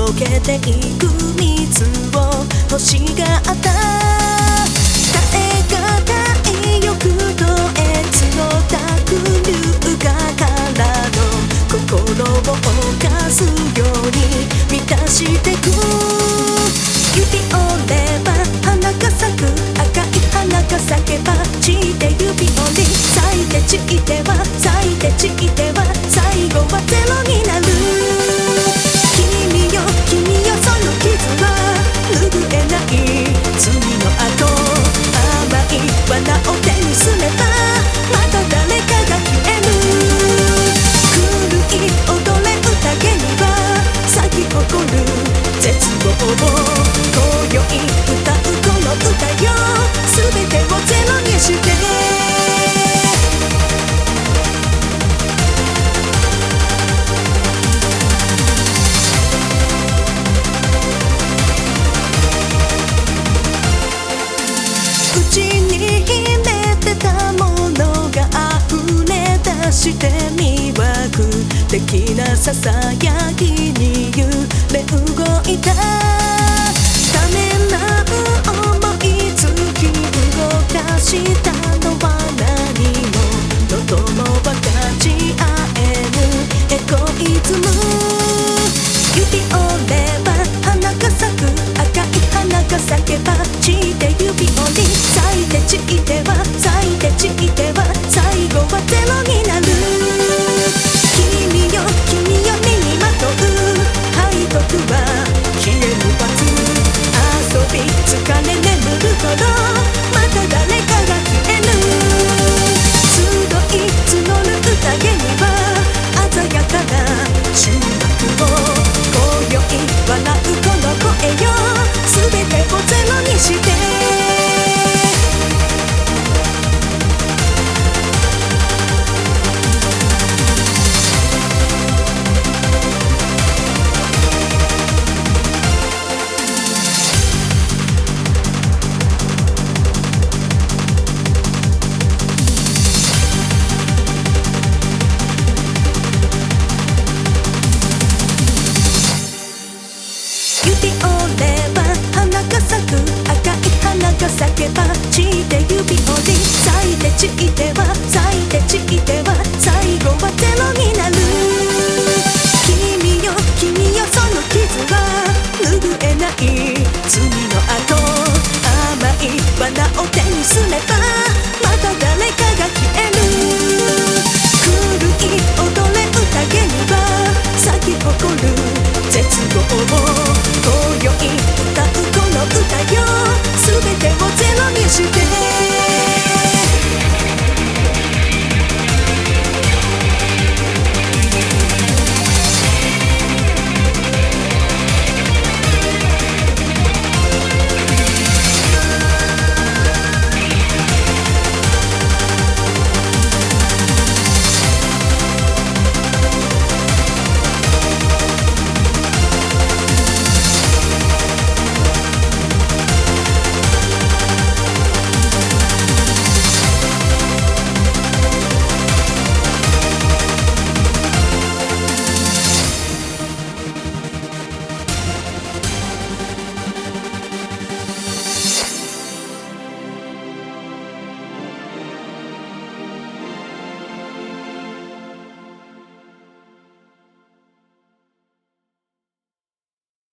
溶けていく水を欲しがった耐え難い欲と越の濁流がからの心を犯すように満たしてく指折れば花が咲く赤い花が咲けば散って指折り咲いて散っては咲いて散っては最後はゼロになる君よ君よその傷は拭えない罪の後甘い罠を手にすればまた誰かが消える狂い踊れ宴には咲き誇る絶望を今宵歌うこの歌よ全てをゼロにして内に秘めてたものが溢れ出して魅惑的なささやきに揺れ動いたためらう思いつき動かしたのは何もどとも分かち合えぬエゴイズム指折れば花が咲く赤い花が咲けば散って指折り咲いて散っては咲いて散っては最後はゼロになる君よ君よ身にまとう背徳は消えぬ罰遊び疲れ眠るほどまた誰かが消える集い募る宴には鮮やかな終幕を今宵笑うこの声よ全てをゼロにして指折れば花が咲く赤い花が咲けば散って指折り咲いて散っては咲いて散っては最後はゼロになる君よ君よその傷は拭えない罪